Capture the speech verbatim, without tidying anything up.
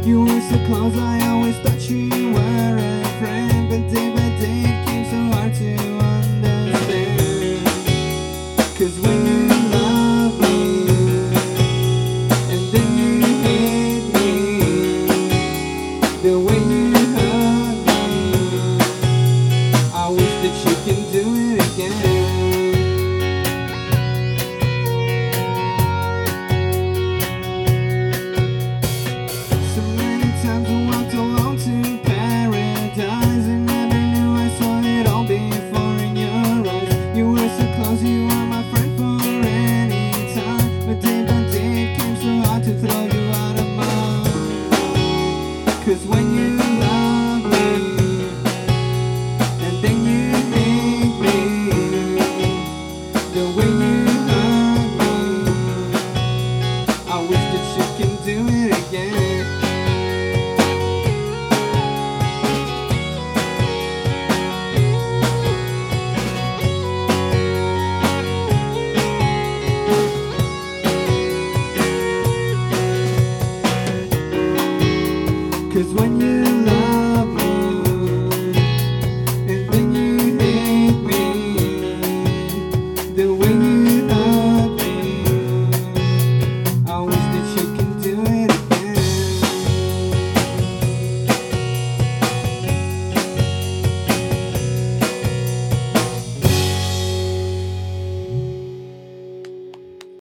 You were so close, I always thought you were a friend, but day by day it came so hard to understand. Cause when you love me and then you hate me, the way you hurt me, I wish that you can do it again. You are my friend for any time, but day by day it came so hard to throw you out of my arms. Cause when you love me and then you hate me, the way you hurt me, I wish that you can do it again.